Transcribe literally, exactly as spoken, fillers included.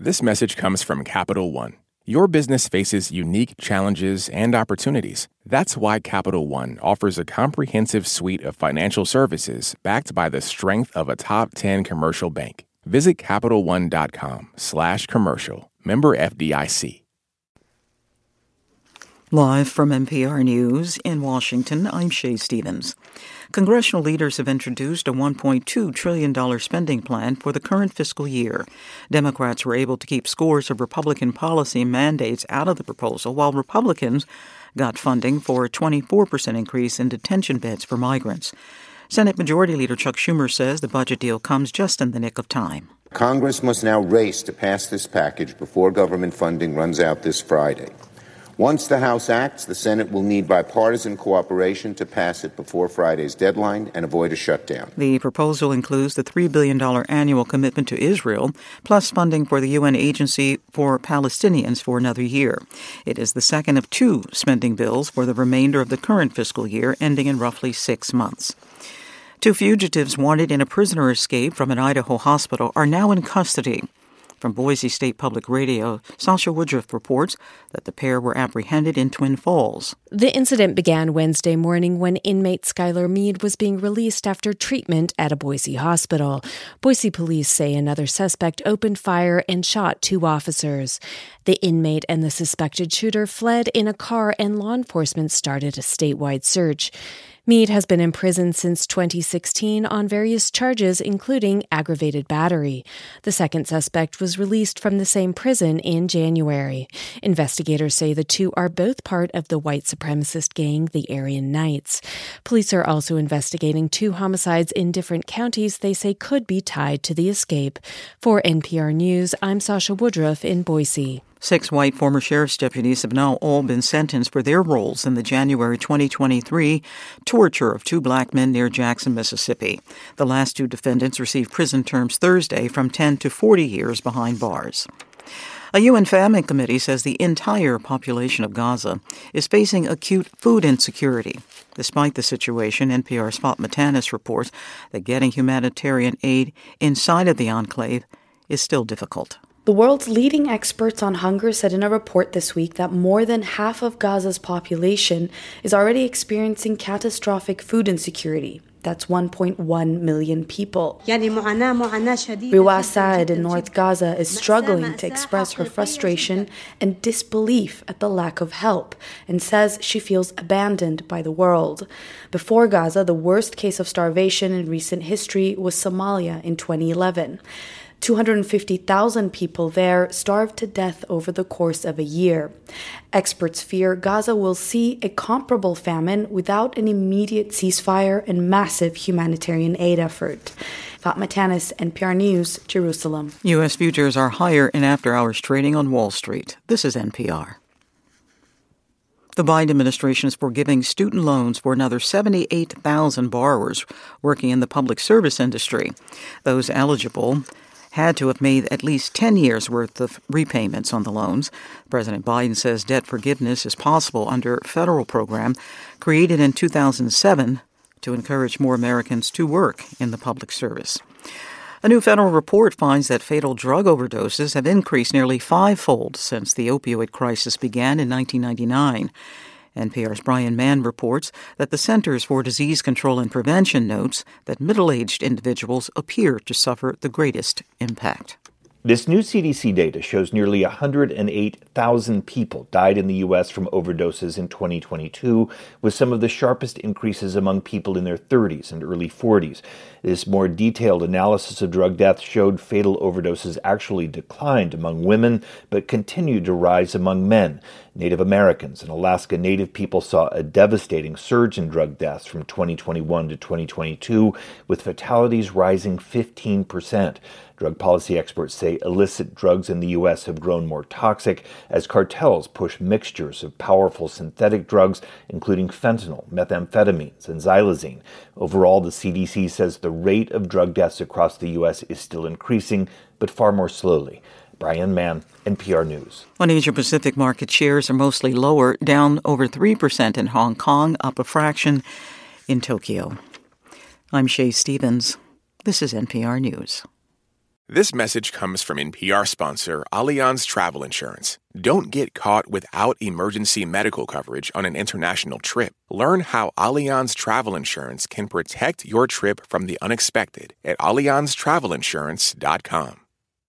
This message comes from Capital One. Your business faces unique challenges and opportunities. That's why Capital One offers a comprehensive suite of financial services backed by the strength of a top ten commercial bank. Visit CapitalOne.com slash commercial. Member F D I C. Live from N P R News in Washington, I'm Shay Stevens. Congressional leaders have introduced a one point two trillion dollars spending plan for the current fiscal year. Democrats were able to keep scores of Republican policy mandates out of the proposal, while Republicans got funding for a twenty-four percent increase in detention beds for migrants. Senate Majority Leader Chuck Schumer says the budget deal comes just in the nick of time. Congress must now race to pass this package before government funding runs out this Friday. Once the House acts, the Senate will need bipartisan cooperation to pass it before Friday's deadline and avoid a shutdown. The proposal includes the three billion dollars annual commitment to Israel, plus funding for the U N Agency for Palestinians for another year. It is the second of two spending bills for the remainder of the current fiscal year, ending in roughly six months. Two fugitives wanted in a prisoner escape from an Idaho hospital are now in custody. From Boise State Public Radio, Sasha Woodruff reports that the pair were apprehended in Twin Falls. The incident began Wednesday morning when inmate Skylar Mead was being released after treatment at a Boise hospital. Boise police say another suspect opened fire and shot two officers. The inmate and the suspected shooter fled in a car, and law enforcement started a statewide search. Mead has been in prison since twenty sixteen on various charges, including aggravated battery. The second suspect was released from the same prison in January. Investigators say the two are both part of the white supremacist gang, the Aryan Knights. Police are also investigating two homicides in different counties they say could be tied to the escape. For N P R News, I'm Sasha Woodruff in Boise. Six white former sheriff's deputies have now all been sentenced for their roles in the January twenty twenty-three torture of two black men near Jackson, Mississippi. The last two defendants received prison terms Thursday from ten to forty years behind bars. A U N famine committee says the entire population of Gaza is facing acute food insecurity. Despite the situation, N P R's Fatma Tanis reports that getting humanitarian aid inside of the enclave is still difficult. The world's leading experts on hunger said in a report this week that more than half of Gaza's population is already experiencing catastrophic food insecurity. That's one point one million people. Riwa Saad in North Gaza is struggling to express her frustration and disbelief at the lack of help, and says she feels abandoned by the world. Before Gaza, the worst case of starvation in recent history was Somalia in twenty eleven. two hundred fifty thousand people there starved to death over the course of a year. Experts fear Gaza will see a comparable famine without an immediate ceasefire and massive humanitarian aid effort. Fatma Tanis, N P R News, Jerusalem. U S futures are higher in after-hours trading on Wall Street. This is N P R. The Biden administration is forgiving student loans for another seventy-eight thousand borrowers working in the public service industry. Those eligible had to have made at least ten years' worth of repayments on the loans. President Biden says debt forgiveness is possible under a federal program created in two thousand seven to encourage more Americans to work in the public service. A new federal report finds that fatal drug overdoses have increased nearly fivefold since the opioid crisis began in nineteen ninety-nine. N P R's Brian Mann reports that the Centers for Disease Control and Prevention notes that middle-aged individuals appear to suffer the greatest impact. This new C D C data shows nearly one hundred eight thousand people died in the U S from overdoses in twenty twenty-two, with some of the sharpest increases among people in their thirties and early forties. This more detailed analysis of drug deaths showed fatal overdoses actually declined among women, but continued to rise among men. Native Americans and Alaska Native people saw a devastating surge in drug deaths from twenty twenty-one to twenty twenty-two, with fatalities rising fifteen percent. Drug policy experts say illicit drugs in the U S have grown more toxic as cartels push mixtures of powerful synthetic drugs, including fentanyl, methamphetamines, and xylazine. Overall, the C D C says the rate of drug deaths across the U S is still increasing, but far more slowly. Brian Mann, N P R News. On Asia-Pacific, market shares are mostly lower, down over three percent in Hong Kong, up a fraction in Tokyo. I'm Shay Stevens. This is N P R News. This message comes from N P R sponsor Allianz Travel Insurance. Don't get caught without emergency medical coverage on an international trip. Learn how Allianz Travel Insurance can protect your trip from the unexpected at allianz travel insurance dot com.